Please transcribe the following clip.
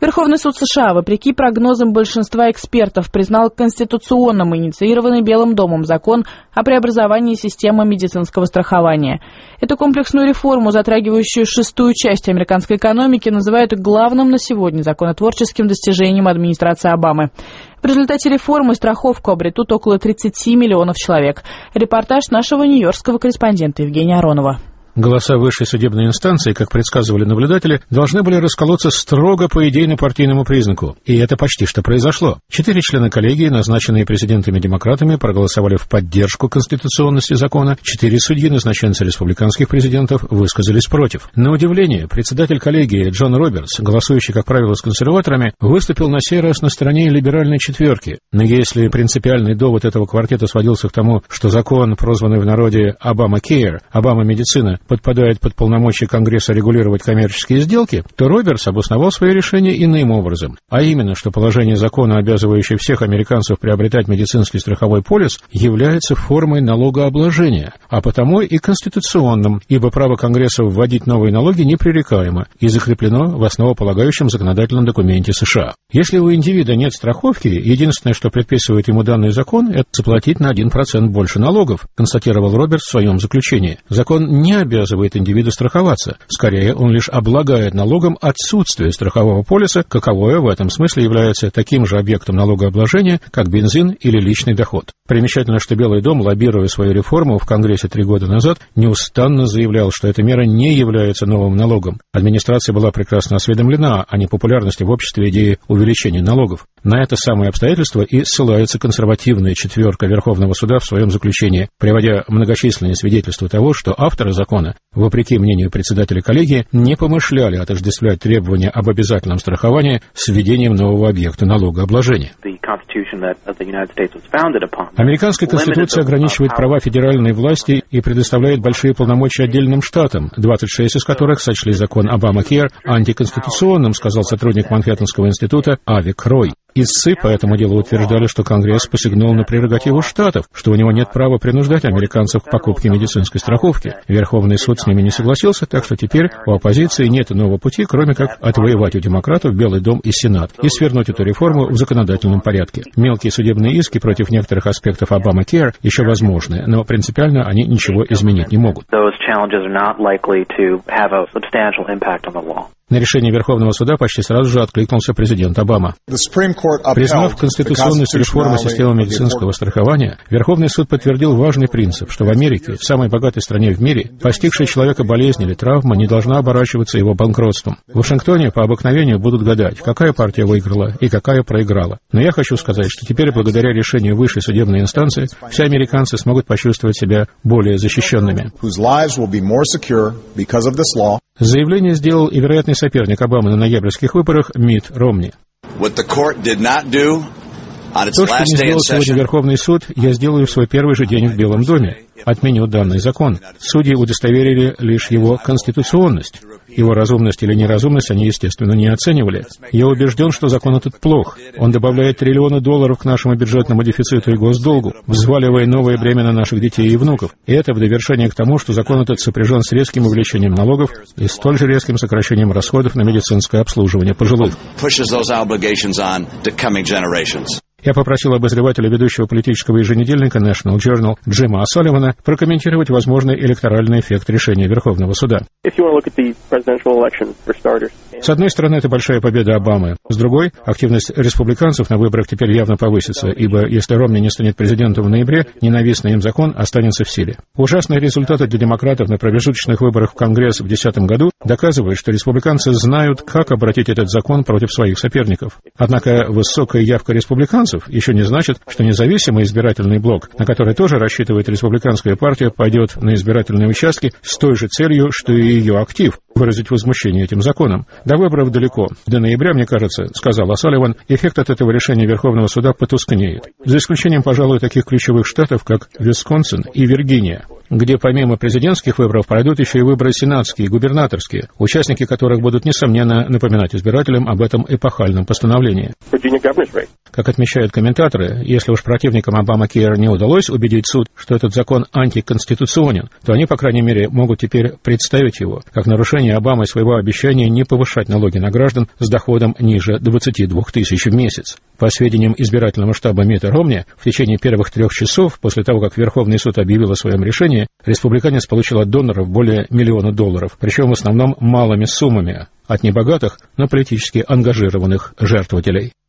Верховный суд США, вопреки прогнозам большинства экспертов, признал конституционным инициированный Белым домом закон о преобразовании системы медицинского страхования. Эту комплексную реформу, затрагивающую шестую часть американской экономики, называют главным на сегодня законотворческим достижением администрации Обамы. В результате реформы страховку обретут около 30 миллионов человек. Репортаж нашего нью-йоркского корреспондента Евгения Аронова. Голоса высшей судебной инстанции, как предсказывали наблюдатели, должны были расколоться строго по идейно-партийному признаку. И это почти что произошло. 4 члена коллегии, назначенные президентами-демократами, проголосовали в поддержку конституционности закона. 4 судьи, назначенцы республиканских президентов, высказались против. На удивление, председатель коллегии Джон Робертс, голосующий, как правило, с консерваторами, выступил на сей раз на стороне либеральной четверки. Но если принципиальный довод этого квартета сводился к тому, что закон, прозванный в народе «Обама-Кейр», «Обама-медицина», подпадает под полномочия Конгресса регулировать коммерческие сделки, то Робертс обосновал свое решение иным образом, а именно, что положение закона, обязывающее всех американцев приобретать медицинский страховой полис, является формой налогообложения, а потому и конституционным, ибо право Конгресса вводить новые налоги непререкаемо и закреплено в основополагающем законодательном документе США. Если у индивида нет страховки, единственное, что предписывает ему данный закон, это заплатить на 1% больше налогов, констатировал Робертс в своем заключении. Закон не обязывает индивида страховаться. Скорее, он лишь облагает налогом отсутствие страхового полиса, каковое в этом смысле является таким же объектом налогообложения, как бензин или личный доход. Примечательно, что Белый дом, лоббируя свою реформу в Конгрессе 3 года назад, неустанно заявлял, что эта мера не является новым налогом. Администрация была прекрасно осведомлена о непопулярности в обществе идеи увеличения налогов. На это самое обстоятельство и ссылается консервативная четверка Верховного суда в своем заключении, приводя многочисленные свидетельства того, что авторы закона, вопреки мнению председателя коллегии, не помышляли отождествлять требования об обязательном страховании с введением нового объекта налогообложения. Американская Конституция ограничивает права федеральной власти и предоставляет большие полномочия отдельным штатам, 26 из которых сочли закон Обама-Кейр антиконституционным, сказал сотрудник Манхэттенского института Авик Рой. Истцы по этому делу утверждали, что Конгресс посягнул на прерогативу штатов, что у него нет права принуждать американцев к покупке медицинской страховки. Верховный суд с ними не согласился, так что теперь у оппозиции нет иного пути, кроме как отвоевать у демократов Белый дом и Сенат и свернуть эту реформу в законодательном порядке. Мелкие судебные иски против некоторых аспектов Обама-Кейр еще возможны, но принципиально они ничего изменить не могут. На решение Верховного суда почти сразу же откликнулся президент Обама. Признав конституционность реформы системы медицинского страхования, Верховный суд подтвердил важный принцип, что в Америке, в самой богатой стране в мире, постигшая человека болезнь или травма не должна оборачиваться его банкротством. В Вашингтоне по обыкновению будут гадать, какая партия выиграла и какая проиграла. Но я хочу сказать, что теперь, благодаря решению высшей судебной инстанции, все американцы смогут почувствовать себя более защищенными. Заявление сделал и вероятный соперник Обамы на ноябрьских выборах Митт Ромни. То, что не сделал сегодня Верховный суд, я сделаю в свой первый же день в Белом доме. Отменю данный закон. Судьи удостоверили лишь его конституционность. Его разумность или неразумность они, естественно, не оценивали. Я убежден, что закон этот плох. Он добавляет $триллионы к нашему бюджетному дефициту и госдолгу, взваливая новое бремя на наших детей и внуков. И это в довершение к тому, что закон этот сопряжен с резким увеличением налогов и столь же резким сокращением расходов на медицинское обслуживание пожилых. Я попросил обозревателя ведущего политического еженедельника National Journal Джима О'Салливана прокомментировать возможный электоральный эффект решения Верховного суда. С одной стороны, это большая победа Обамы. С другой, активность республиканцев на выборах теперь явно повысится, ибо если Ромни не станет президентом в ноябре, ненавистный им закон останется в силе. Ужасные результаты для демократов на промежуточных выборах в Конгресс в 2010 году доказывают, что республиканцы знают, как обратить этот закон против своих соперников. Однако высокая явка республиканцев еще не значит, что независимый избирательный блок, на который тоже рассчитывает республиканская партия, пойдет на избирательные участки с той же целью, что и ее актив – выразить возмущение этим законом. До выборов далеко. До ноября, мне кажется, сказал О'Салливан, эффект от этого решения Верховного суда потускнеет. За исключением, пожалуй, таких ключевых штатов, как Висконсин и Виргиния, где помимо президентских выборов пройдут еще и выборы сенатские и губернаторские, участники которых будут, несомненно, напоминать избирателям об этом эпохальном постановлении. Как отмечают комментаторы, если уж противникам Обама-Кеа не удалось убедить суд, что этот закон антиконституционен, то они, по крайней мере, могут теперь представить его как нарушение Обамой своего обещания не повышать налоги на граждан с доходом ниже 22 тысяч в месяц. По сведениям избирательного штаба Митта Ромни, в течение первых 3 часов после того, как Верховный суд объявил о своем решении, республиканец получил от доноров более $1 миллиона, причем в основном малыми суммами, от небогатых, но политически ангажированных жертвователей.